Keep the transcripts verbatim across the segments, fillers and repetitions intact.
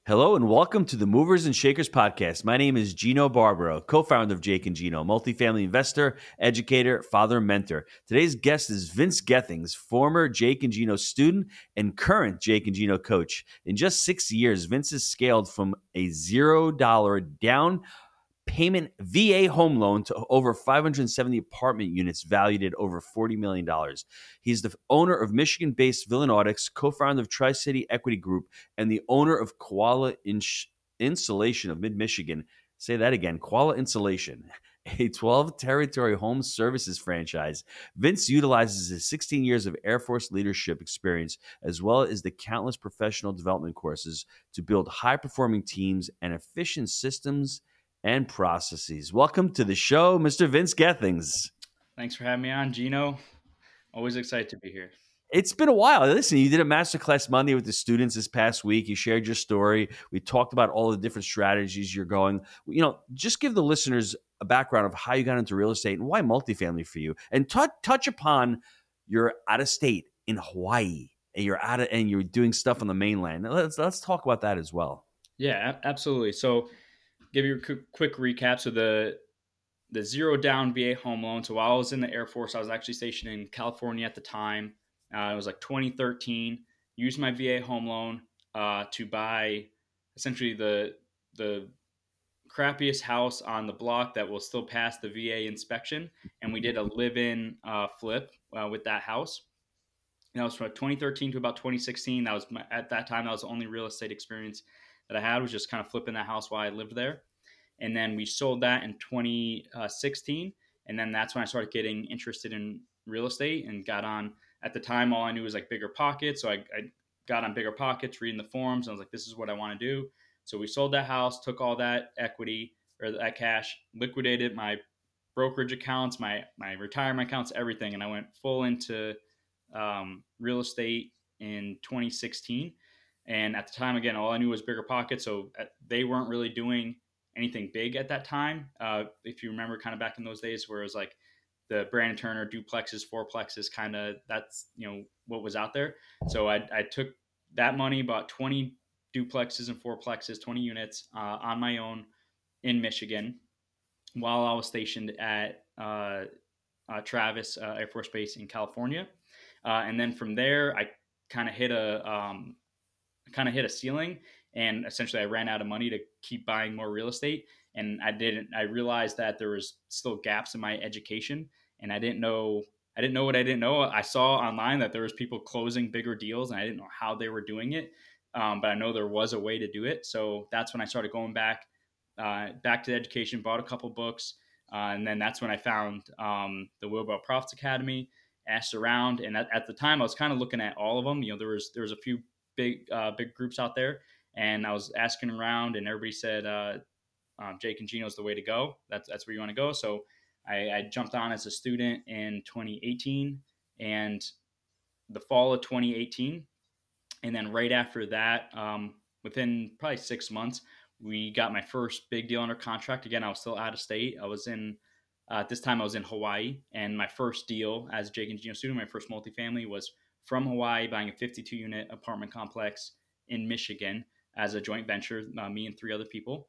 Hello and welcome to the Movers and Shakers podcast. My name is Gino Barbaro, co-founder of Jake and Gino, multifamily investor, educator, father, and mentor. Today's guest is Vince Gethings, former Jake and Gino student and current Jake and Gino coach. In just six years, Vince has scaled from a zero dollar down payment V A home loan to over five hundred seventy apartment units valued at over forty million dollars. He's the owner of Michigan-based Villanautics, co-founder of Tri-City Equity Group, and the owner of Koala Ins- Insulation of Mid-Michigan. Say that again, Koala Insulation, a twelve-territory home services franchise. Vince utilizes his sixteen years of Air Force leadership experience, as well as the countless professional development courses, to build high-performing teams and efficient systems and processes. Welcome to the show, Mister Vince Gethings. Thanks for having me on, Gino. Always excited to be here. It's been a while. Listen, you did a masterclass Monday with the students this past week. You shared your story. We talked about all the different strategies you're going. You know, just give the listeners a background of how you got into real estate and why multifamily for you, and t- touch upon you're out of state in Hawaii and you're out of and you're doing stuff on the mainland. Let's let's talk about that as well. Yeah, absolutely. So, give you a quick, quick recap. So the the zero down V A home loan. So while I was in the Air Force, I was actually stationed in California at the time. Uh, it was like twenty thirteen. Used my V A home loan uh, to buy essentially the the crappiest house on the block that will still pass the V A inspection, and we did a live-in uh, flip uh, with that house. And that was from twenty thirteen to about twenty sixteen. That was my, at that time that was the only real estate experience that I had, was just kind of flipping that house while I lived there. And then we sold that in twenty sixteen, and then that's when I started getting interested in real estate and got on. At the time, all I knew was like Bigger Pockets, so I, I got on Bigger Pockets, reading the forums, and I was like, this is what I want to do. So we sold that house, took all that equity or that cash, liquidated my brokerage accounts, my my retirement accounts, everything, and I went full into um, real estate in twenty sixteen. And at the time, again, all I knew was Bigger Pockets, so they weren't really doing anything big at that time. Uh, if you remember, kind of back in those days, where it was like the Brandon Turner duplexes, fourplexes, kind of that's you know what was out there. So I, I took that money, bought twenty duplexes and fourplexes, twenty units uh, on my own in Michigan, while I was stationed at uh, uh, Travis uh, Air Force Base in California. Uh, and then from there, I kind of hit a um, kind of hit a ceiling, and essentially I ran out of money to keep buying more real estate. And I didn't. I realized that there was still gaps in my education, and I didn't know. I didn't know what I didn't know. I saw online that there was people closing bigger deals, and I didn't know how they were doing it. Um, but I know there was a way to do it. So that's when I started going back, uh, back to the education. Bought a couple books, uh, and then that's when I found um, the Wheelbarrow Profits Academy. Asked around, and at, at the time I was kind of looking at all of them. You know, there was there was a few big uh, big groups out there, and I was asking around, and everybody said uh, um, Jake and Gino is the way to go. That's that's where you want to go. So I, I jumped on as a student in twenty eighteen, and the fall of twenty eighteen, and then right after that, um, within probably six months, we got my first big deal under contract. Again, I was still out of state. I was in uh, at this time I was in Hawaii, and my first deal as a Jake and Gino student, my first multifamily, was from Hawaii, buying a fifty-two unit apartment complex in Michigan as a joint venture, uh, me and three other people.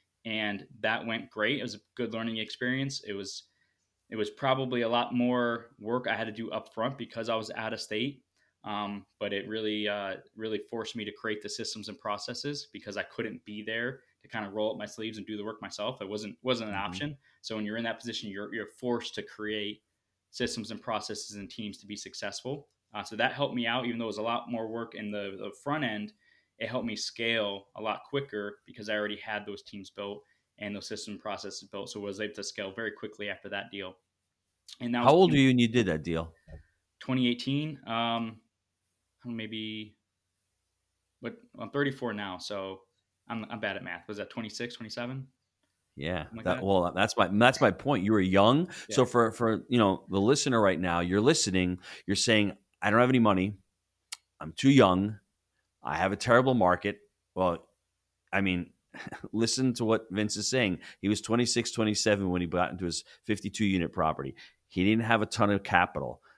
And that went great. It was a good learning experience. It was it was probably a lot more work I had to do up front because I was out of state. Um, but it really uh, really forced me to create the systems and processes because I couldn't be there to kind of roll up my sleeves and do the work myself. It wasn't wasn't an mm-hmm. option. So when you're in that position, you're you're forced to create systems and processes and teams to be successful. Uh, so that helped me out, even though it was a lot more work in the, the front end. It helped me scale a lot quicker because I already had those teams built and those system processes built. So I was able to scale very quickly after that deal. And that How was old were you when you did that deal? twenty eighteen. Um, maybe, but I'm thirty-four now, so I'm I'm bad at math. Was that twenty-six, twenty-seven? Yeah, like that, that. Well, that's my that's my point. You were young, yeah. So for for you know the listener right now, you're listening. You're saying, I don't have any money. I'm too young. I have a terrible market. Well, I mean, listen to what Vince is saying. He was twenty-six, twenty-seven when he got into his fifty-two unit property. He didn't have a ton of capital.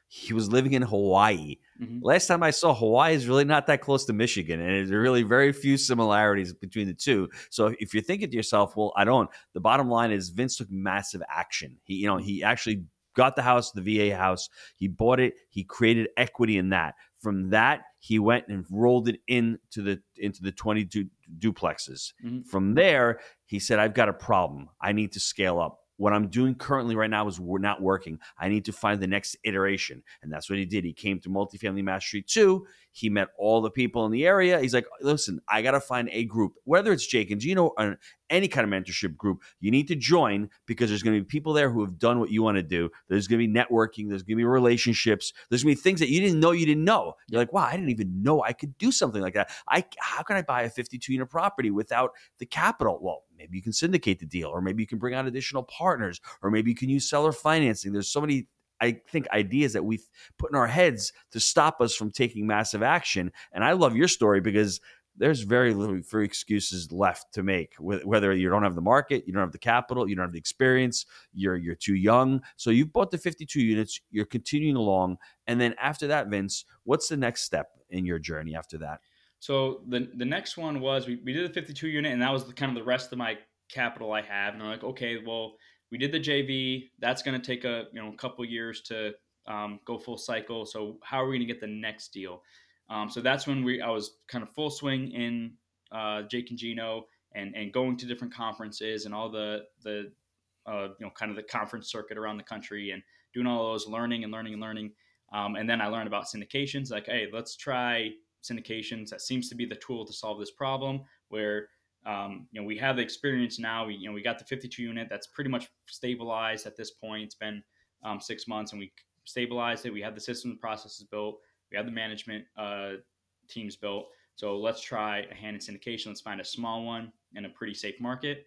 he was living in Hawaii. Mm-hmm. Last time I saw, Hawaii is really not that close to Michigan, and there's really very few similarities between the two. So if you're thinking to yourself, well, I don't, the bottom line is Vince took massive action. He, you know, he actually got the house, the V A house. He bought it. He created equity in that. From that, he went and rolled it into the into the twenty-two duplexes. Mm-hmm. From there, he said, I've got a problem. I need to scale up. What I'm doing currently right now is we're not working. I need to find the next iteration. And that's what he did. He came to Multifamily Mastery two. He met all the people in the area. He's like, listen, I got to find a group, whether it's Jake and Gino or any kind of mentorship group, you need to join because there's going to be people there who have done what you want to do. There's going to be networking. There's going to be relationships. There's going to be things that you didn't know you didn't know. You're like, wow, I didn't even know I could do something like that. I How can I buy a fifty-two unit property without the capital? Well, maybe you can syndicate the deal, or maybe you can bring on additional partners, or maybe you can use seller financing. There's so many, I think, ideas that we've put in our heads to stop us from taking massive action. And I love your story because there's very little for excuses left to make, whether you don't have the market, you don't have the capital, you don't have the experience, you're you're too young. So you've bought the fifty-two units, you're continuing along. And then after that, Vince, what's the next step in your journey after that? So the the next one was we, we did the fifty-two unit, and that was the, kind of the rest of my capital I have. And I'm like, okay, well, we did the J V. That's going to take a you know a couple years to um, go full cycle. So how are we going to get the next deal? Um, so that's when we I was kind of full swing in uh, Jake and Gino and and going to different conferences and all the the uh, you know kind of the conference circuit around the country and doing all those learning and learning and learning. Um, and then I learned about syndications. Like, hey, let's try syndications. That seems to be the tool to solve this problem. Where um, you know we have the experience now. We you know we got the fifty-two unit that's pretty much stabilized at this point. It's been um, six months and we stabilized it. We have the systems and processes built. We have the management uh, teams built. So let's try a hand in syndication. Let's find a small one in a pretty safe market.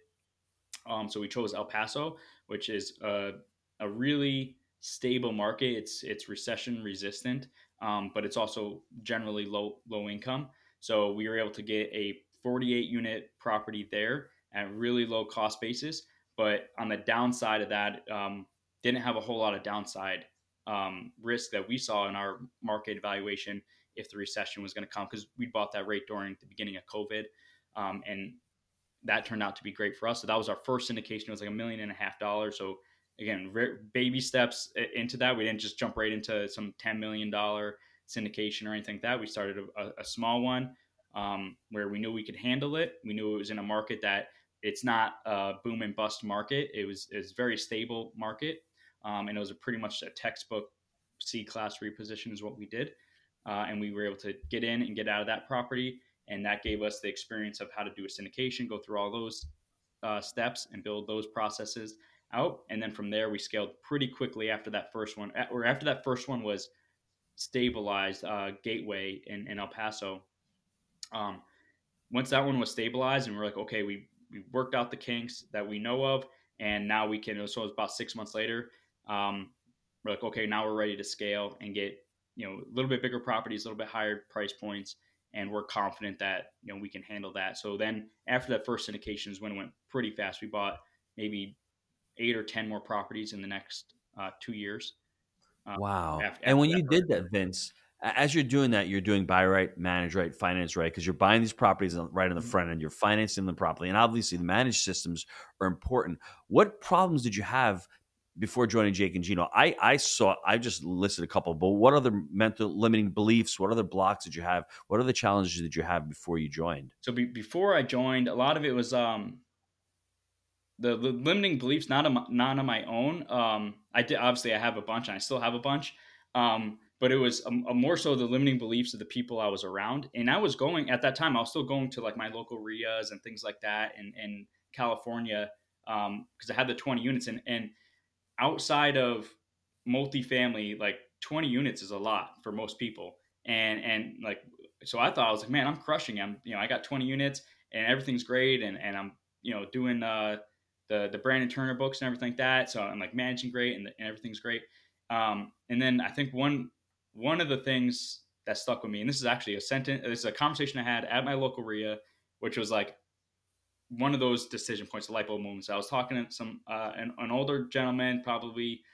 Um, so we chose El Paso, which is a, a really stable market. It's it's recession resistant, um, but it's also generally low low income. So we were able to get a forty-eight unit property there at really low cost basis. But on the downside of that, um, didn't have a whole lot of downside um, risk that we saw in our market evaluation if the recession was going to come, because we bought that rate during the beginning of COVID. Um, and that turned out to be great for us. So that was our first syndication. It was like a million and a half dollars. So again, re- baby steps into that. We didn't just jump right into some ten million dollars syndication or anything like that. We started a, a small one um, where we knew we could handle it. We knew it was in a market that it's not a boom and bust market. It was, it was a very stable market. Um, and it was a pretty much a textbook C-class reposition is what we did. Uh, and we were able to get in and get out of that property. And that gave us the experience of how to do a syndication, go through all those uh, steps and build those processes out. And then from there, we scaled pretty quickly after that first one, or after that first one was stabilized, uh, Gateway in, in El Paso. Um, once that one was stabilized and we're like, okay, we, we worked out the kinks that we know of. And now we can, so it was about six months later, um, we're like, okay, now we're ready to scale and get, you know, a little bit bigger properties, a little bit higher price points. And we're confident that, you know, we can handle that. So then after that first syndication is when it went pretty fast. We bought maybe eight or ten more properties in the next uh, two years. Um, wow. After, after and when you did that, Vince, as you're doing that, you're doing buy right, manage right, finance right, because you're buying these properties right on the front end, you're financing them properly. And obviously the managed systems are important. What problems did you have before joining Jake and Gino? I, I saw, I just listed a couple, but what other mental limiting beliefs, what other blocks did you have? What other challenges did you have before you joined? So be, before I joined, a lot of it was um, the, the limiting beliefs, not on, not on my own. Um, I did, obviously I have a bunch and I still have a bunch, um, but it was a, a more so the limiting beliefs of the people I was around. And I was going, at that time, I was still going to like my local R I As and things like that in, in California um, because I had the twenty units and, and outside of multifamily, like twenty units is a lot for most people. And, and like, so I thought I was like, man, I'm crushing. I'm, you know, I got twenty units and everything's great. And, and I'm, you know, doing uh, the, the Brandon Turner books and everything like that. So I'm like managing great and, the, and everything's great. Um, and then I think one, one of the things that stuck with me, and this is actually a sentence, this is a conversation I had at my local R I A, which was like, one of those decision points, the light bulb moments. I was talking to some uh, an, an older gentleman, probably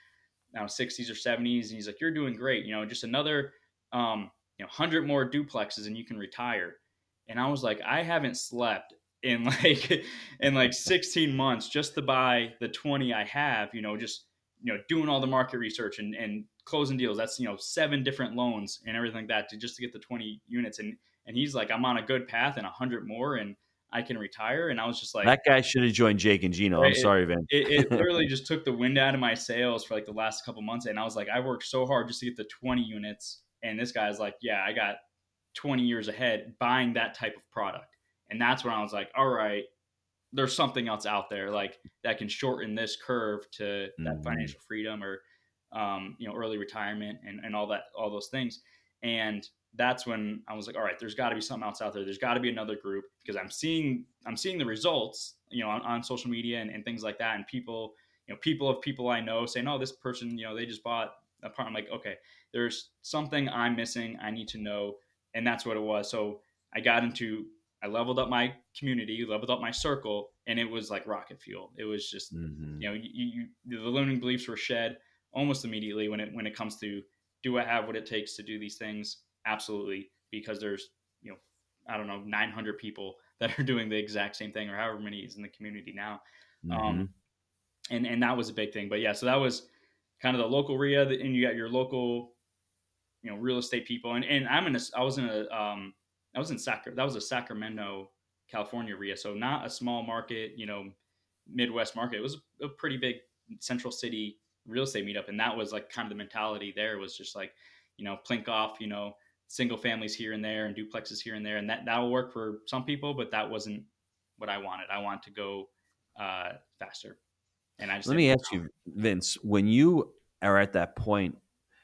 know, sixties or seventies. And he's like, you're doing great. You know, just another, um, you know, hundred more duplexes and you can retire. And I was like, I haven't slept in like, in like sixteen months just to buy the twenty I have, you know, just, you know, doing all the market research and, and closing deals. That's, you know, seven different loans and everything like that to just to get the twenty units. And, and he's like, I'm on a good path and a hundred more and I can retire. And I was just like, that guy should have joined Jake and Gino. I'm it, sorry, Vin. it, it literally just took the wind out of my sails for like the last couple months. And I was like, I worked so hard just to get the twenty units. And this guy's like, yeah, I got twenty years ahead buying that type of product. And that's when I was like, all right, there's something else out there like that can shorten this curve to mm-hmm. that financial freedom or, um, you know, early retirement and, and all that, all those things. And that's when I was like, all right, there's got to be something else out there. There's got to be another group because I'm seeing, I'm seeing the results, you know, on, on social media and, and things like that. And people, you know, people of people I know saying, oh, this person, you know, they just bought a part. I'm like, okay, there's something I'm missing. I need to know. And that's what it was. So I got into, I leveled up my community, leveled up my circle, and it was like rocket fuel. It was just, mm-hmm. you know, you, you, the limiting beliefs were shed almost immediately when it, when it comes to, do I have what it takes to do these things? Absolutely. Because there's, you know, I don't know, nine hundred people that are doing the exact same thing or however many is in the community now. Mm-hmm. Um, and, and that was a big thing, but yeah, so that was kind of the local R I A and you got your local, you know, real estate people. And, and I'm in a, I was in a, um, I was in Sacramento, that was a Sacramento, California R I A. So not a small market, you know, Midwest market. It was a pretty big central city real estate meetup. And that was like kind of the mentality there was just like, you know, plink off, you know, single families here and there and duplexes here and there. And that, that will work for some people, but that wasn't what I wanted. I wanted to go uh, faster. And I just, let me ask you, Vince, when you are at that point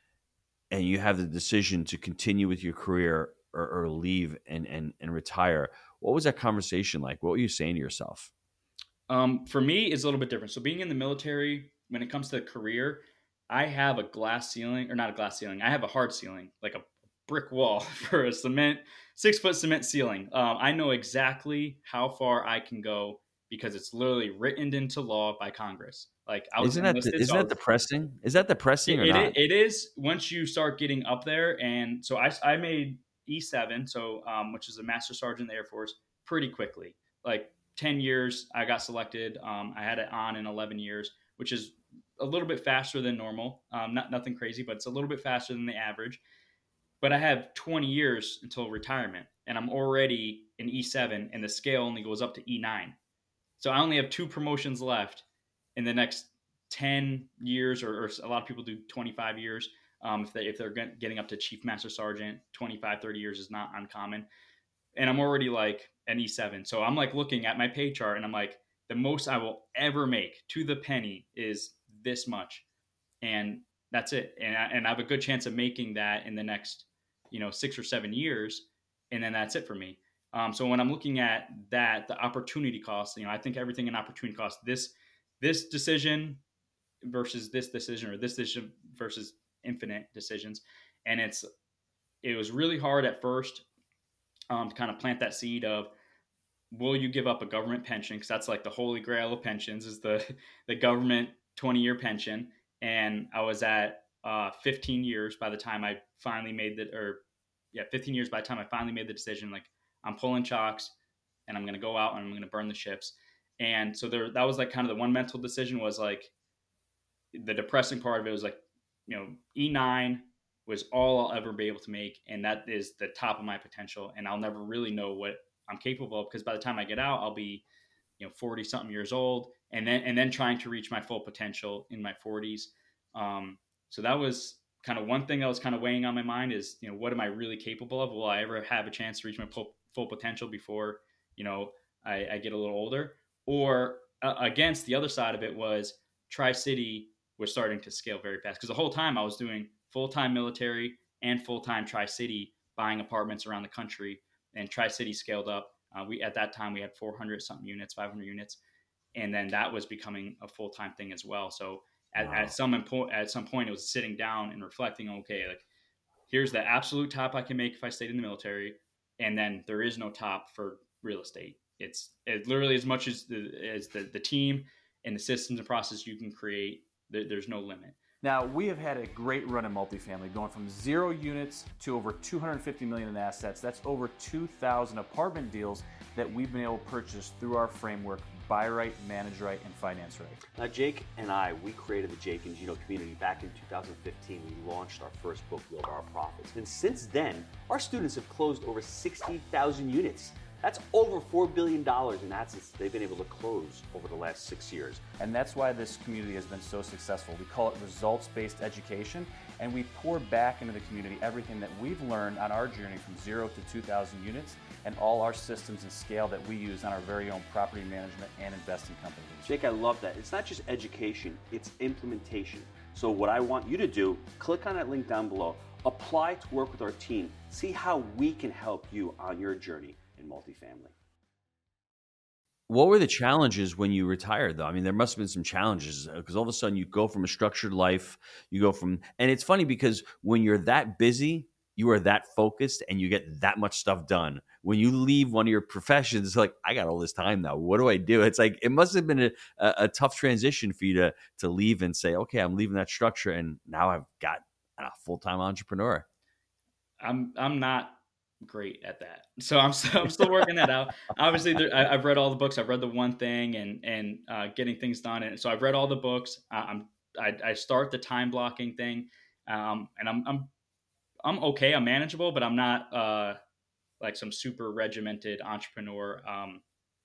and you have the decision to continue with your career or, or leave and, and, and retire, what was that conversation like? What were you saying to yourself? Um, for me, it's a little bit different. So being in the military, when it comes to career, I have a glass ceiling, or not a glass ceiling. I have a hard ceiling, like a brick wall for a cement, six foot cement ceiling. Um, I know exactly how far I can go because it's literally written into law by Congress. Like, I was isn't that enlisted, isn't so that depressing? Is that depressing it, or it, not? It is once you start getting up there, and so I, I made E seven, so um, which is a master sergeant in the Air Force, pretty quickly. Like ten years, I got selected. Um, I had it on in eleven years, which is a little bit faster than normal. Um, not nothing crazy, but it's a little bit faster than the average. But I have twenty years until retirement, and I'm already in E seven, and the scale only goes up to E nine. So I only have two promotions left in the next ten years, or, or a lot of people do twenty-five years. Um, if, they, if they're getting up to Chief Master Sergeant, twenty-five, thirty years is not uncommon. And I'm already like an E seven. So I'm like looking at my pay chart, and I'm like, the most I will ever make to the penny is this much. And that's it. And I, and I have a good chance of making that in the next, you know, six or seven years. And then that's it for me. Um, so when I'm looking at that, the opportunity cost, you know, I think everything in opportunity cost, this, this decision versus this decision, or this decision versus infinite decisions. And it's, it was really hard at first um, to kind of plant that seed of, will you give up a government pension? Because that's like the holy grail of pensions, is the, the government twenty year pension. And I was at uh, fifteen years by the time I finally made the, or yeah, fifteen years by the time I finally made the decision, like, I'm pulling chocks and I'm going to go out and I'm going to burn the ships. And so there, that was like kind of the one mental decision, was like, the depressing part of it was like, you know, E nine was all I'll ever be able to make. And that is the top of my potential. And I'll never really know what I'm capable of, because by the time I get out, I'll be, you know, forty something years old, and then, and then trying to reach my full potential in my forties. Um, so that was kind of one thing that was kind of weighing on my mind, is, you know, what am I really capable of? Will I ever have a chance to reach my full, full potential before, you know, I, I get a little older? Or uh, against the other side of it was Tri-City was starting to scale very fast, because the whole time I was doing full-time military and full-time Tri-City, buying apartments around the country, and Tri-City scaled up. Uh, we, at that time, we had four hundred something units, five hundred units. And then that was becoming a full-time thing as well. So at, wow. at some point, at some point it was sitting down and reflecting, okay, like, here's the absolute top I can make if I stayed in the military. And then there is no top for real estate. It's it literally as much as the, as the, the team and the systems and process you can create, there, there's no limit. Now, we have had a great run in multifamily, going from zero units to over two hundred fifty million in assets. That's over two thousand apartment deals that we've been able to purchase through our framework, buy right, manage right, and finance right. Now, Jake and I, we created the Jake and Gino community back in two thousand fifteen. We launched our first book, Build Our Profits. And since then, our students have closed over sixty thousand units. That's over four billion dollars in assets they've been able to close over the last six years. And that's why this community has been so successful. We call it results-based education, and we pour back into the community everything that we've learned on our journey from zero to two thousand units, and all our systems and scale that we use on our very own property management and investing companies. Jake, I love that. It's not just education, it's implementation. So what I want you to do, click on that link down below, apply to work with our team, see how we can help you on your journey in multifamily. What were the challenges when you retired, though? I mean, there must have been some challenges because all of a sudden you go from a structured life, you go from, and it's funny because when you're that busy, you are that focused and you get that much stuff done. When you leave one of your professions, it's like, I got all this time now. What do I do? It's like, it must have been a, a, a tough transition for you to, to leave and say, okay, I'm leaving that structure and now I've got a full-time entrepreneur. I'm, I'm not great at that. So I'm still, I'm still working that out. Obviously there, I, I've read all the books. I've read the one thing and, and uh, getting things done. And so I've read all the books. Uh, I'm, I, I start the time blocking thing. Um, and I'm, I'm, I'm okay. I'm manageable, but I'm not uh, like some super regimented entrepreneur um,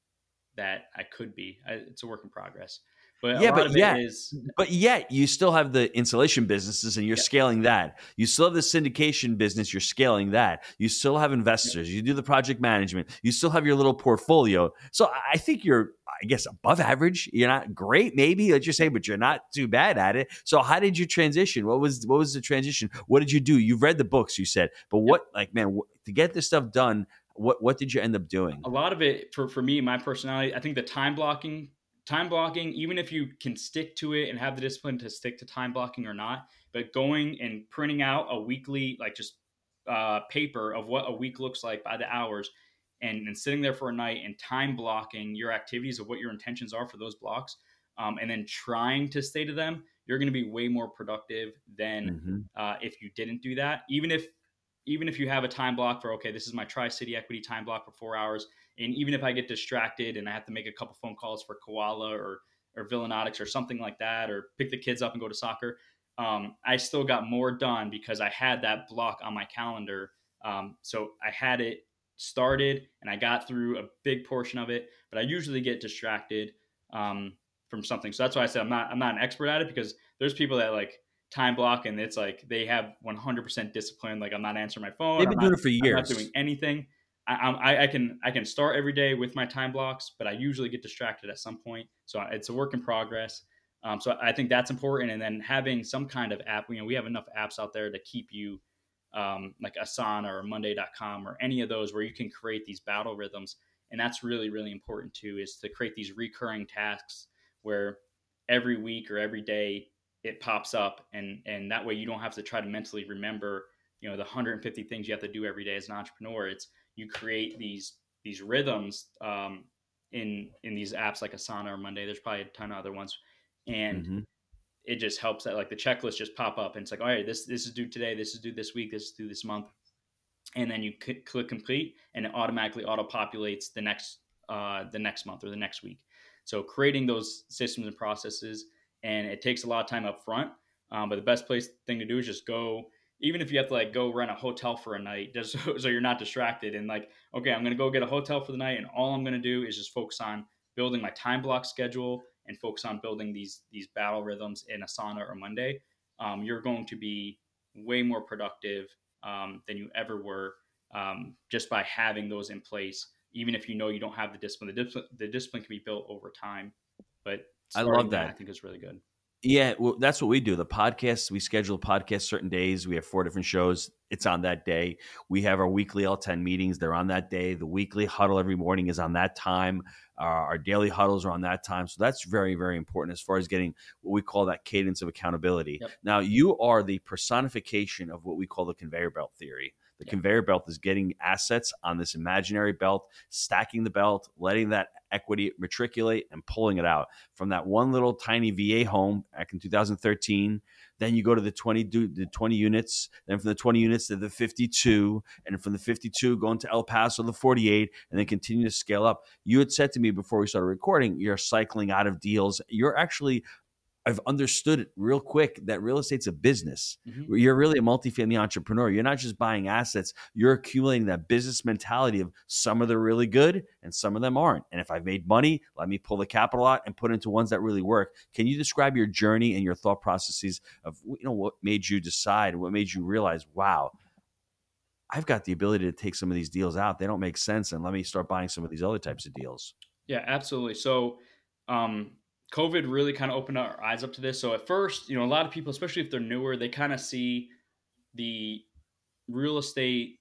that I could be. I, it's a work in progress. But yeah, a lot but of yeah, it is, but yet you still have the insulation businesses and you're yeah. scaling that. You still have the syndication business, you're scaling that. You still have investors, yeah. You do the project management, you still have your little portfolio. So I think you're, I guess, above average. You're not great, maybe, let's just say, but you're not too bad at it. So how did you transition? What was what was the transition? What did you do? You've read the books, you said, but what, yeah. like, man, to get this stuff done, what what did you end up doing? A lot of it, for, for me, my personality, I think the time blocking, Time blocking, even if you can stick to it and have the discipline to stick to time blocking or not, but going and printing out a weekly, like just uh, paper of what a week looks like by the hours and, and sitting there for a night and time blocking your activities of what your intentions are for those blocks, um, and then trying to stay to them, you're going to be way more productive than mm-hmm. uh, if you didn't do that. Even if even if you have a time block for, okay, this is my Tri-City Equity time block for four hours. And even if I get distracted and I have to make a couple phone calls for Koala or or Villanatics or something like that, or pick the kids up and go to soccer, um, I still got more done because I had that block on my calendar. Um, so I had it started and I got through a big portion of it, but I usually get distracted um, from something. So that's why I said I'm not I'm not an expert at it, because there's people that like time block and it's like they have one hundred percent discipline. Like, I'm not answering my phone. They've been I'm doing not, it for years. I'm not doing anything. I, I, I can I can start every day with my time blocks, but I usually get distracted at some point. So it's a work in progress. Um, so I think that's important. And then having some kind of app, you know, we have enough apps out there to keep you um, like Asana or Monday dot com or any of those where you can create these battle rhythms. And that's really, really important too, is to create these recurring tasks where every week or every day it pops up. And, and that way you don't have to try to mentally remember, you know, the one hundred fifty things you have to do every day as an entrepreneur. It's, you create these these rhythms um, in in these apps like Asana or Monday. There's probably a ton of other ones, and mm-hmm. it just helps that like the checklist just pop up and it's like, all right, this this is due today, this is due this week, this is due this month, and then you c- click complete, and it automatically auto populates the next uh, the next month or the next week. So creating those systems and processes, and it takes a lot of time up front, um, but the best place thing to do is just go. Even if you have to like go rent a hotel for a night, just so, so you're not distracted and like, okay, I'm going to go get a hotel for the night. And all I'm going to do is just focus on building my time block schedule and focus on building these, these battle rhythms in Asana or Monday. Um, you're going to be way more productive um, than you ever were um, just by having those in place. Even if you know you don't have the discipline, the discipline, the discipline can be built over time, but I love that. I think is really good. Yeah, well, that's what we do. The podcast, we schedule a podcast certain days. We have four different shows. It's on that day. We have our weekly L ten meetings. They're on that day. The weekly huddle every morning is on that time. Uh, our daily huddles are on that time. So that's very, very important as far as getting what we call that cadence of accountability. Yep. Now, you are the personification of what we call the conveyor belt theory. The Yeah. conveyor belt is getting assets on this imaginary belt, stacking the belt, letting that equity matriculate and pulling it out from that one little tiny V A home back in two thousand thirteen. Then you go to the twenty, the twenty units, then from the twenty units to the fifty-two, and from the fifty-two going to El Paso, the forty-eight, and then continue to scale up. You had said to me before we started recording, you're cycling out of deals. You're actually, I've understood it real quick that real estate's a business. Mm-hmm. You're really a multifamily entrepreneur. You're not just buying assets. You're accumulating that business mentality of some of them are really good and some of them aren't. And if I've made money, let me pull the capital out and put into ones that really work. Can you describe your journey and your thought processes of, you know, what made you decide, what made you realize, wow, I've got the ability to take some of these deals out. They don't make sense. And let me start buying some of these other types of deals. Yeah, absolutely. So, um, COVID really kind of opened our eyes up to this. So at first, you know, a lot of people, especially if they're newer, they kind of see the real estate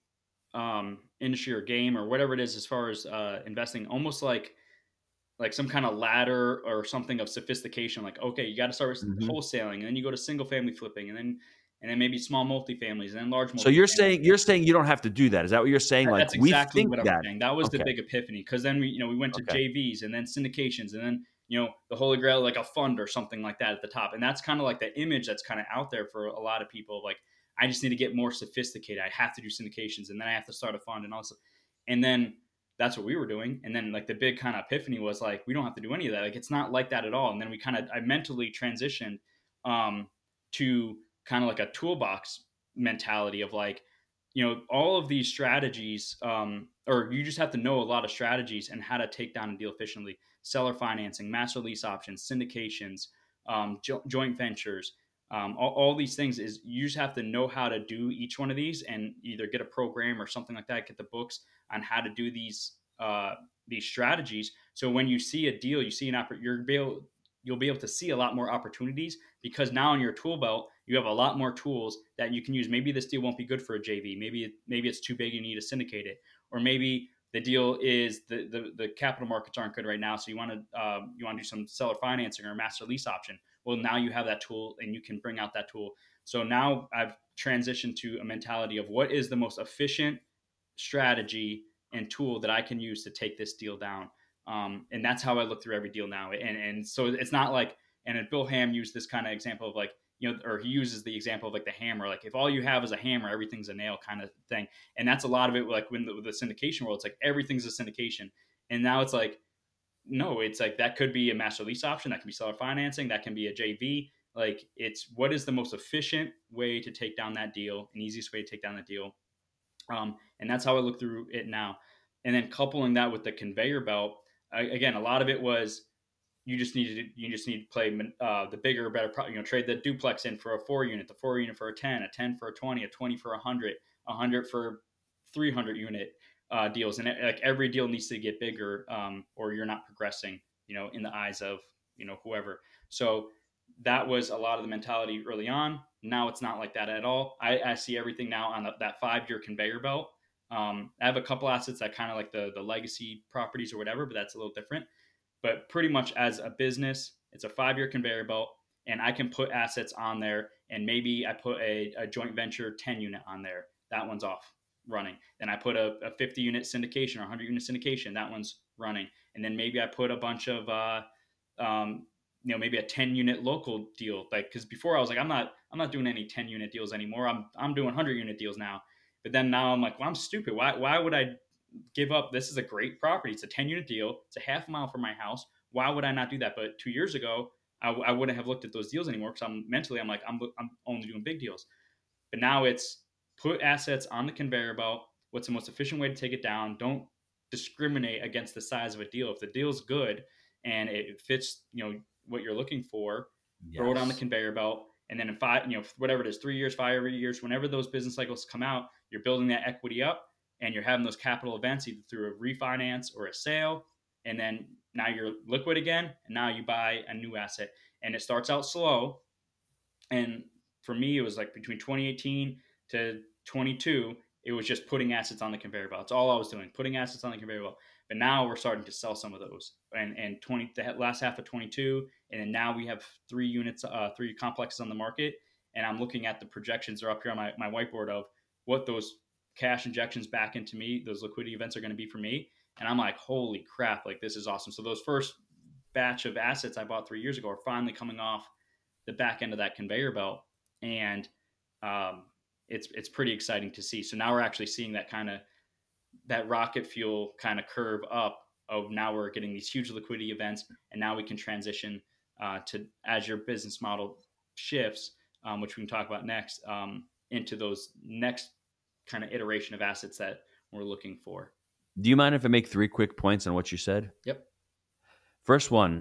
um, industry or game or whatever it is, as far as uh, investing, almost like like some kind of ladder or something of sophistication. Like, okay, you got to start with Mhm. wholesaling, and then you go to single family flipping, and then and then maybe small multifamilies, and then large. So you're multifamilies. saying you're saying you don't have to do that. Is that what you're saying? Like That's we exactly think what I'm that. saying. That was Okay. the big epiphany, because then we, you know, we went to Okay. J Vs and then syndications, and then, you know, the holy grail, like a fund or something like that at the top. And that's kind of like the image that's kind of out there for a lot of people. Like, I just need to get more sophisticated. I have to do syndications, and then I have to start a fund and also, and then that's what we were doing. And then like the big kind of epiphany was like, we don't have to do any of that. Like, it's not like that at all. And then we kind of, I mentally transitioned um, to kind of like a toolbox mentality of like, you know, all of these strategies, um, or you just have to know a lot of strategies and how to take down a deal efficiently. Seller financing, master lease options, syndications, um, jo- joint ventures, um, all, all these things is you just have to know how to do each one of these and either get a program or something like that, get the books on how to do these uh, these strategies. So when you see a deal, you see an opportunity, you're be able, you'll be able to see a lot more opportunities, because now in your tool belt, you have a lot more tools that you can use. Maybe this deal won't be good for a J V. Maybe maybe it's too big, you need to syndicate it, or maybe the deal is the the, the capital markets aren't good right now, so you want to um, you want to do some seller financing or a master lease option. Well, now you have that tool and you can bring out that tool. So now I've transitioned to a mentality of what is the most efficient strategy and tool that I can use to take this deal down. Um, and that's how I look through every deal now. And and so it's not like, and Bill Ham used this kind of example of like, you know, or he uses the example of like the hammer. Like if all you have is a hammer, everything's a nail kind of thing. And that's a lot of it. Like when the, with the syndication world, it's like everything's a syndication. And now it's like, no, it's like that could be a master lease option, that can be seller financing, that can be a J V. Like it's what is the most efficient way to take down that deal, and easiest way to take down that deal. Um, and that's how I look through it now. And then coupling that with the conveyor belt, I, again, a lot of it was you just need to you just need to play uh, the bigger, better, you know, trade the duplex in for a four unit, the four unit for a ten, a ten for a twenty, a twenty for a hundred, a hundred for three hundred unit uh, deals, and it, like every deal needs to get bigger, um, or you're not progressing, you know, in the eyes of you know whoever. So that was a lot of the mentality early on. Now it's not like that at all. I, I see everything now on the, that five year conveyor belt. Um, I have a couple assets that kind of like the the legacy properties or whatever, but that's a little different. But pretty much as a business, it's a five-year conveyor belt, and I can put assets on there, and maybe I put a, a joint venture ten unit on there. That one's off running. Then I put a, a fifty unit syndication or one hundred unit syndication. That one's running. And then maybe I put a bunch of, uh, um, you know, maybe a ten unit local deal. Like, because before I was like, I'm not, I'm not doing any ten unit deals anymore. I'm, I'm doing one hundred unit deals now. But then now I'm like, well, I'm stupid. Why, why would I give up? This is a great property. It's a ten unit deal. It's a half mile from my house. Why would I not do that? But two years ago, I, I wouldn't have looked at those deals anymore, because I'm mentally, I'm like, I'm, I'm only doing big deals. But now it's put assets on the conveyor belt. What's the most efficient way to take it down? Don't discriminate against the size of a deal. If the deal's good and it fits, you know, what you're looking for, yes. Throw it on the conveyor belt. And then in five, you know, whatever it is, three years, five years, whenever those business cycles come out, you're building that equity up. And you're having those capital events either through a refinance or a sale. And then now you're liquid again. And now you buy a new asset. And it starts out slow. And for me, it was like between twenty eighteen to twenty-two, it was just putting assets on the conveyor belt. That's all I was doing, putting assets on the conveyor belt. But now we're starting to sell some of those. And and twenty the last half of twenty-two. And then now we have three units, uh, three complexes on the market. And I'm looking at the projections are up here on my, my whiteboard of what those cash injections back into me. Those liquidity events are going to be for me. And I'm like, holy crap, like this is awesome. So those first batch of assets I bought three years ago are finally coming off the back end of that conveyor belt. And um, it's, it's pretty exciting to see. So now we're actually seeing that kind of, that rocket fuel kind of curve up of now we're getting these huge liquidity events. And now we can transition uh, to, as your business model shifts, um, which we can talk about next, um, into those next kind of iteration of assets that we're looking for. Do you mind if I make three quick points on what you said? Yep. First one,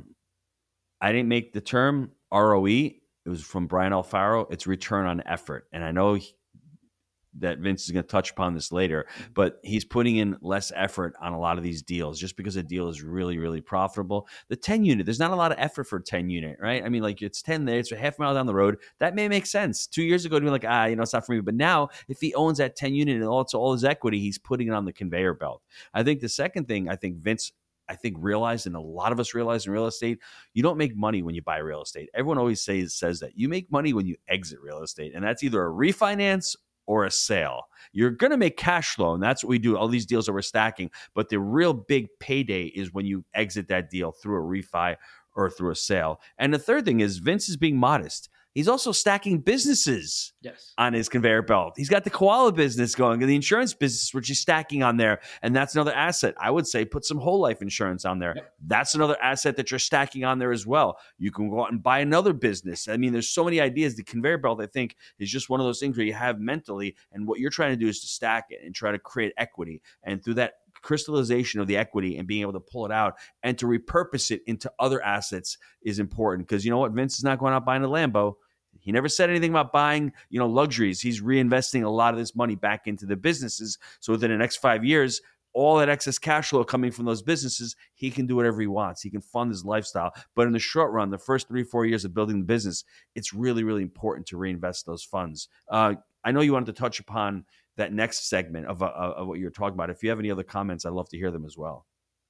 I didn't make the term R O E. It was from Brian Alfaro. It's return on effort. And I know he, that Vince is going to touch upon this later, but he's putting in less effort on a lot of these deals just because a deal is really, really profitable. The ten unit, there's not a lot of effort for a ten unit, right? I mean, like it's ten there, it's a half mile down the road. That may make sense. Two years ago, to be like, ah, you know, it's not for me. But now, if he owns that ten unit and also all his equity, he's putting it on the conveyor belt. I think the second thing, I think Vince, I think realized, and a lot of us realize in real estate, you don't make money when you buy real estate. Everyone always says, says that. You make money when you exit real estate, and that's either a refinance or a sale. You're going to make cash flow, and that's what we do. All these deals that we're stacking, but the real big payday is when you exit that deal through a refi or through a sale. And the third thing is Vince is being modest. He's also stacking businesses yes. on his conveyor belt. He's got the koala business going and the insurance business, which he's stacking on there. And that's another asset. I would say put some whole life insurance on there. Yep. That's another asset that you're stacking on there as well. You can go out and buy another business. I mean, there's so many ideas. The conveyor belt, I think, is just one of those things where you have mentally, and what you're trying to do is to stack it and try to create equity. And through that crystallization of the equity and being able to pull it out and to repurpose it into other assets is important. Because you know what? Vince is not going out buying a Lambo. He never said anything about buying, you know, luxuries. He's reinvesting a lot of this money back into the businesses. So within the next five years, all that excess cash flow coming from those businesses, he can do whatever he wants. He can fund his lifestyle. But in the short run, the first three, four years of building the business, it's really, really important to reinvest those funds. Uh, I know you wanted to touch upon that next segment of, uh, of what you were talking about. If you have any other comments, I'd love to hear them as well.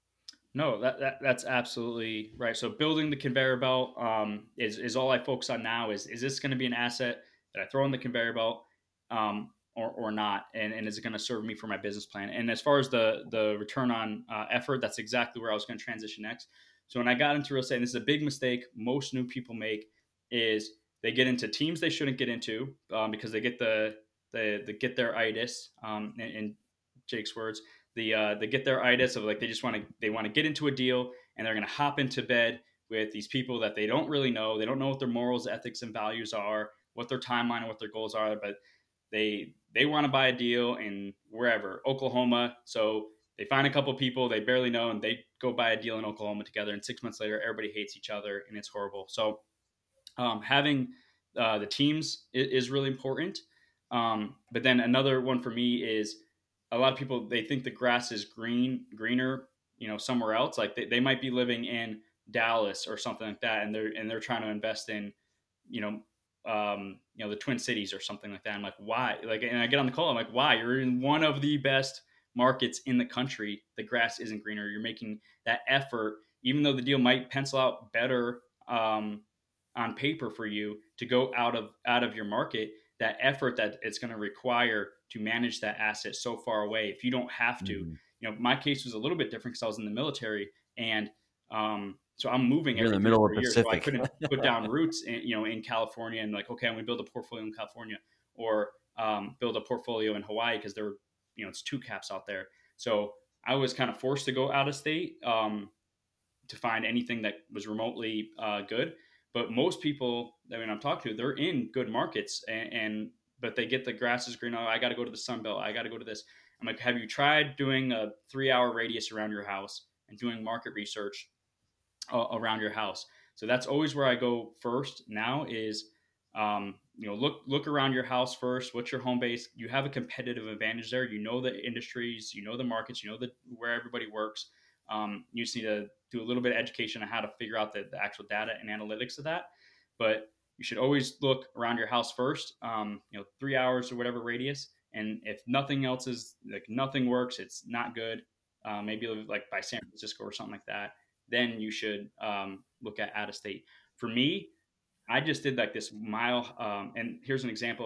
No, that, that that's absolutely right. So building the conveyor belt um, is is all I focus on now. Is is this going to be an asset that I throw in the conveyor belt um, or or not? And and is it going to serve me for my business plan? And as far as the the return on uh, effort, that's exactly where I was going to transition next. So when I got into real estate, and this is a big mistake most new people make, is they get into teams they shouldn't get into um, because they get the the the get their itis um, in, in Jake's words. The uh, they get their itis of like they just want to they want to get into a deal and they're going to hop into bed with these people that they don't really know. They don't know what their morals, ethics, and values are, what their timeline and what their goals are, but they they want to buy a deal in wherever, Oklahoma. So they find a couple of people they barely know and they go buy a deal in Oklahoma together. And six months later, everybody hates each other and it's horrible. So um, having uh, the teams is, is really important. Um, but then another one for me is, a lot of people, they think the grass is green, greener, you know, somewhere else. Like they, they might be living in Dallas or something like that. And they're, and they're trying to invest in, you know, um, you know, the Twin Cities or something like that. I'm like, why? Like, and I get on the call. I'm like, why? You're in one of the best markets in the country. The grass isn't greener. You're making that effort, even though the deal might pencil out better um, on paper for you to go out of, out of your market. That effort that it's going to require to manage that asset so far away, if you don't have to, mm-hmm. you know, my case was a little bit different because I was in the military, and um, so I'm moving You're every in the middle of years, Pacific. so I couldn't put down roots, in, you know, in California, and like, okay, I'm going to build a portfolio in California, or um, build a portfolio in Hawaii because there were, you know, it's two caps out there. So I was kind of forced to go out of state um, to find anything that was remotely uh, good. But most people, I mean, I'm talking to, they're in good markets, and, and but they get the grass is green. Oh, I got to go to the Sun Belt. I got to go to this. I'm like, have you tried doing a three-hour radius around your house and doing market research uh, around your house? So that's always where I go first. Now is, um, you know, look look around your house first. What's your home base? You have a competitive advantage there. You know the industries. You know the markets. You know the where everybody works. Um, you just need to do a little bit of education on how to figure out the, the actual data and analytics of that. But you should always look around your house first, um, you know, three hours or whatever radius. And if nothing else is like nothing works, it's not good. Uh, maybe like by San Francisco or something like that. Then you should um, look at out of state. For me, I just did like this mile. Um, and here's an example of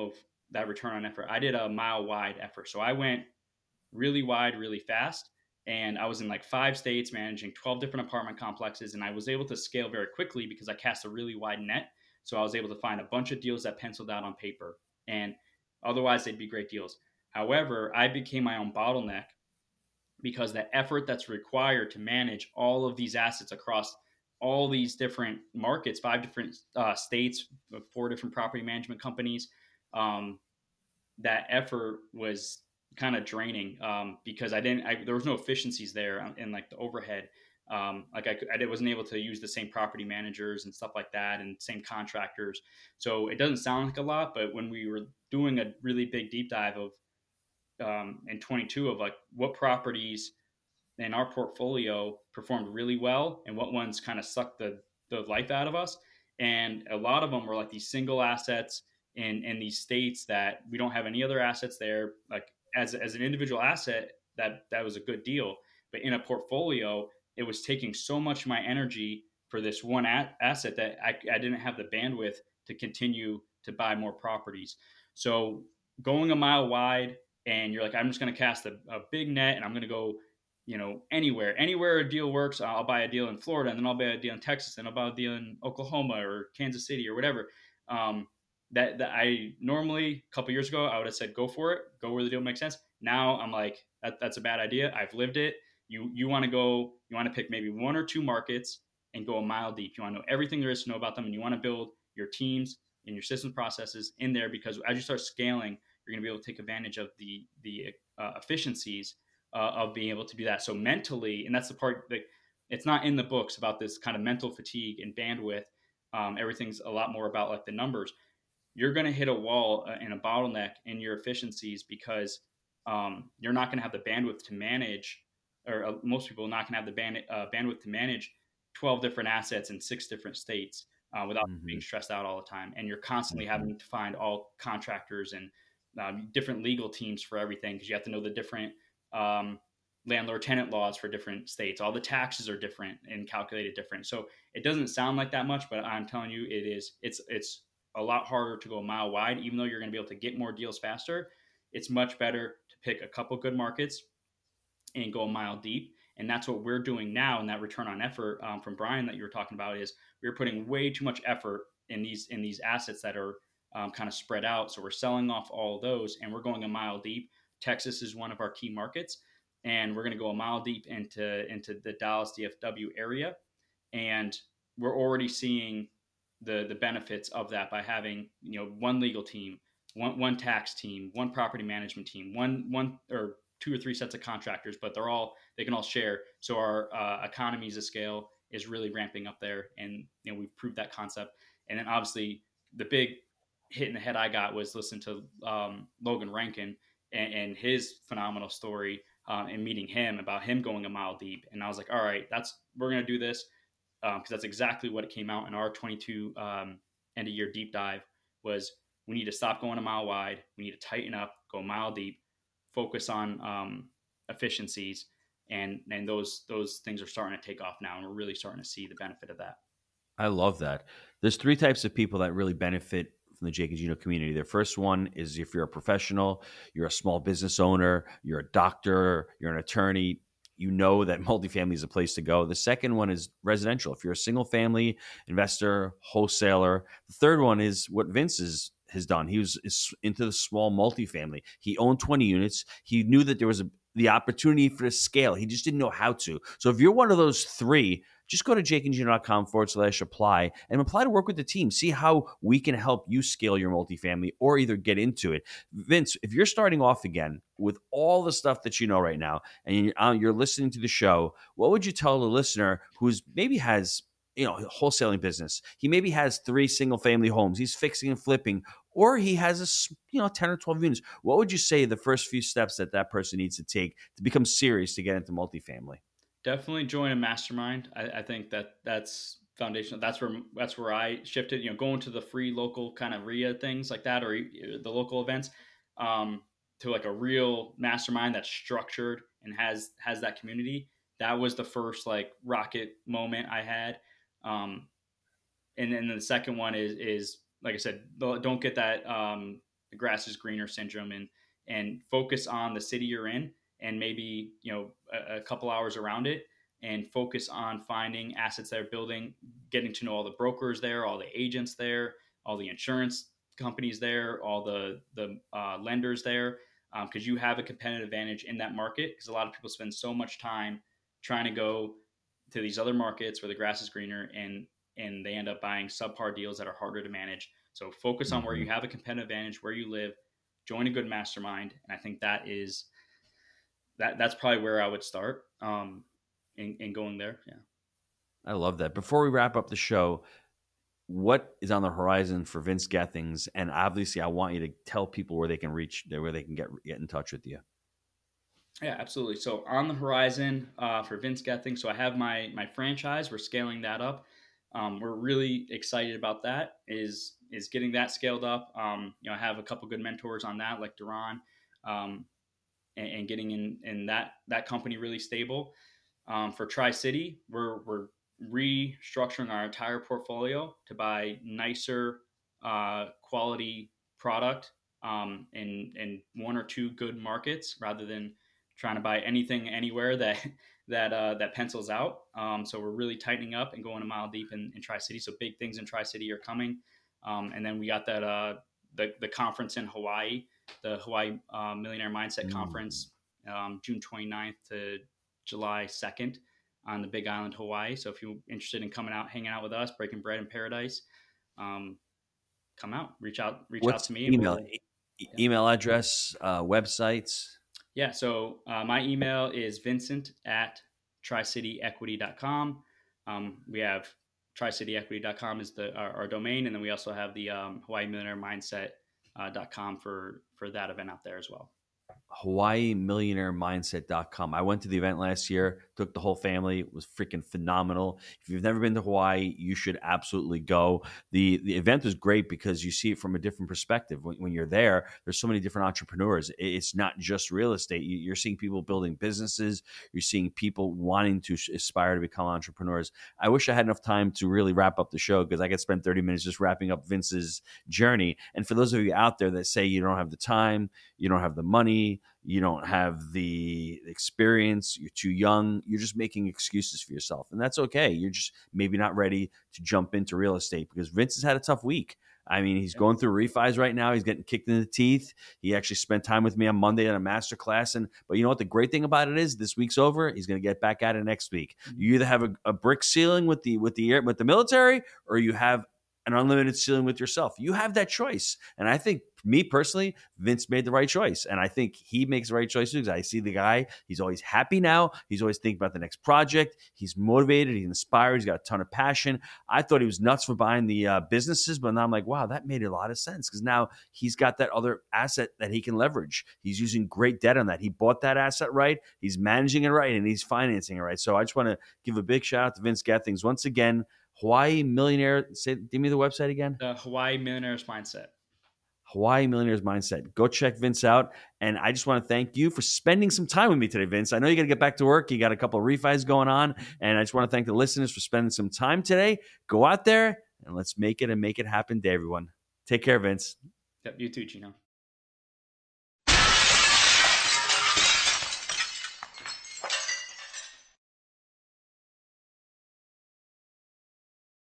that return on effort. I did a mile wide effort. So I went really wide, really fast. And I was in like five states managing twelve different apartment complexes. And I was able to scale very quickly because I cast a really wide net. So I was able to find a bunch of deals that penciled out on paper. And otherwise, they'd be great deals. However, I became my own bottleneck because the effort that's required to manage all of these assets across all these different markets, five different uh, states, four different property management companies, um, that effort was kind of draining um, because I didn't, I, there was no efficiencies there in like the overhead. Um, like I, I wasn't able to use the same property managers and stuff like that and same contractors. So it doesn't sound like a lot, but when we were doing a really big deep dive of um, in twenty-two of like what properties in our portfolio performed really well and what ones kind of sucked the, the life out of us. And a lot of them were like these single assets in, in these states that we don't have any other assets there. Like as, as an individual asset, that, that was a good deal. But in a portfolio, it was taking so much of my energy for this one a- asset that I, I didn't have the bandwidth to continue to buy more properties. So going a mile wide and you're like, I'm just going to cast a, a big net and I'm going to go, you know, anywhere, anywhere a deal works, I'll buy a deal in Florida and then I'll buy a deal in Texas and I'll buy a deal in Oklahoma or Kansas City or whatever. Um, that, that I normally a couple years ago, I would have said, go for it, go where the deal makes sense. Now I'm like, that, that's a bad idea. I've lived it. You, you want to go, you want to pick maybe one or two markets and go a mile deep. You want to know everything there is to know about them. And you want to build your teams and your systems processes in there, because as you start scaling, you're going to be able to take advantage of the, the uh, efficiencies Uh, of being able to do that. So mentally, and that's the part that it's not in the books about this kind of mental fatigue and bandwidth. Um, everything's a lot more about like the numbers. You're going to hit a wall uh, and a bottleneck in your efficiencies because um, you're not going to have the bandwidth to manage, or uh, most people are not going to have the band, uh, bandwidth to manage twelve different assets in six different states uh, without mm-hmm. being stressed out all the time. And you're constantly mm-hmm. having to find all contractors and um, different legal teams for everything, because you have to know the different um, landlord tenant laws for different states. All the taxes are different and calculated different. So it doesn't sound like that much, but I'm telling you, it is, it's, it's a lot harder to go a mile wide, even though you're going to be able to get more deals faster. It's much better to pick a couple good markets and go a mile deep. And that's what we're doing now. And that return on effort um, from Brian that you were talking about is we're putting way too much effort in these, in these assets that are um, kind of spread out. So we're selling off all of those and we're going a mile deep. Texas is one of our key markets, and we're going to go a mile deep into, into the Dallas D F W area. And we're already seeing the, the benefits of that by having, you know, one legal team, one, one tax team, one property management team, one, one or two or three sets of contractors, but they're all, they can all share. So our uh, economies of scale is really ramping up there. And, you know, we've proved that concept. And then obviously the big hit in the head I got was listening to um, Logan Rankin and, and his phenomenal story um, and meeting him about him going a mile deep. And I was like, all right, that's, we're going to do this. Um, cause that's exactly what it came out in our twenty-two um, end of year deep dive was we need to stop going a mile wide. We need to tighten up, go a mile deep, focus on um, efficiencies. And, and those, those things are starting to take off now. And we're really starting to see the benefit of that. I love that. There's three types of people that really benefit from the Jake and Gino community. The first one is if you're a professional, you're a small business owner, you're a doctor, you're an attorney, you know that multifamily is a place to go. The second one is residential. If you're a single family investor, wholesaler. The third one is what Vince is, has done. He was is into the small multifamily. He owned twenty units. He knew that there was a, the opportunity for the scale. He just didn't know how to. So if you're one of those three, just go to jakeandgino.com forward slash apply and apply to work with the team. See how we can help you scale your multifamily or either get into it. Vince, if you're starting off again with all the stuff that you know right now and you're listening to the show, what would you tell the listener who's maybe has, you know, a wholesaling business? He maybe has three single family homes. He's fixing and flipping, or he has a, you know, ten or twelve units. What would you say the first few steps that that person needs to take to become serious to get into multifamily? Definitely join a mastermind. I, I think that that's foundational. That's where that's where I shifted. You know, going to the free local kind of R I A things like that, or the local events, um, to like a real mastermind that's structured and has has that community. That was the first like rocket moment I had. Um, and then the second one is is like I said, don't get that um, the grass is greener syndrome, and and focus on the city you're in, and maybe, you know, a, a couple hours around it, and focus on finding assets that are building, getting to know all the brokers there, all the agents there, all the insurance companies there, all the the uh, lenders there, because um, you have a competitive advantage in that market. Because a lot of people spend so much time trying to go to these other markets where the grass is greener, and and they end up buying subpar deals that are harder to manage. So focus on where you have a competitive advantage, where you live, join a good mastermind. And I think that is, that that's probably where I would start um, in, in going there. Yeah. I love that. Before we wrap up the show, what is on the horizon for Vince Gethings? And obviously I want you to tell people where they can reach, where they can get, get in touch with you. Yeah, absolutely. So on the horizon uh, for Vince Gethings, so I have my, my franchise, we're scaling that up. Um, we're really excited about that, is is getting that scaled up. Um, you know, I have a couple good mentors on that, like Duran, um, and, and getting in, in that that company really stable. Um, for Tri-City, we're we're restructuring our entire portfolio to buy nicer uh, quality product um, in in one or two good markets, rather than trying to buy anything anywhere that that uh, that pencils out. Um, so we're really tightening up and going a mile deep in, in Tri-City. So big things in Tri-City are coming. Um, and then we got that uh, the the conference in Hawaii, the Hawaii uh, Millionaire Mindset mm. Conference, um, June twenty-ninth to July second on the Big Island, Hawaii. So if you're interested in coming out, hanging out with us, breaking bread in paradise, um, come out, reach out, reach What's out to me. Email, we'll, e- yeah. email address, uh, websites. Yeah. So uh, my email is Vincent at tri city equity dot com. Um, we have tri city equity dot com is the our, our domain, and then we also have the um, Hawaii Millionaire Mindset uh, dot com for for that event out there as well. Hawaii Millionaire Mindset dot com. I went to the event last year, took the whole family. It was freaking phenomenal. If you've never been to Hawaii, you should absolutely go. The the event was great because you see it from a different perspective. When, when you're there, there's so many different entrepreneurs. It's not just real estate. You're seeing people building businesses. You're seeing people wanting to aspire to become entrepreneurs. I wish I had enough time to really wrap up the show, because I could spend thirty minutes just wrapping up Vince's journey. And for those of you out there that say you don't have the time, you don't have the money, you don't have the experience, you're too young, you're just making excuses for yourself. And that's okay. You're just maybe not ready to jump into real estate, because Vince has had a tough week. I mean, he's going through refis right now. He's getting kicked in the teeth. He actually spent time with me on Monday at a master class. And but you know what? The great thing about it is, this week's over. He's going to get back at it next week. You either have a, a brick ceiling with the with the with the military, or you have an unlimited ceiling with yourself. You have that choice. And I think, me personally, Vince made the right choice. And I think he makes the right choice too, because I see the guy, he's always happy now. He's always thinking about the next project. He's motivated. He's inspired. He's got a ton of passion. I thought he was nuts for buying the uh, businesses, but now I'm like, wow, that made a lot of sense, because now he's got that other asset that he can leverage. He's using great debt on that. He bought that asset right. He's managing it right, and he's financing it right. So I just want to give a big shout out to Vince Gethings once again. Hawaii Millionaire, say, give me the website again. The Hawaii Millionaires Mindset. Hawaii Millionaires Mindset. Go check Vince out. And I just want to thank you for spending some time with me today, Vince. I know you got to get back to work. You got a couple of refis going on. And I just want to thank the listeners for spending some time today. Go out there and let's make it and make it happen to everyone. Take care, Vince. Yep, you too, Gino.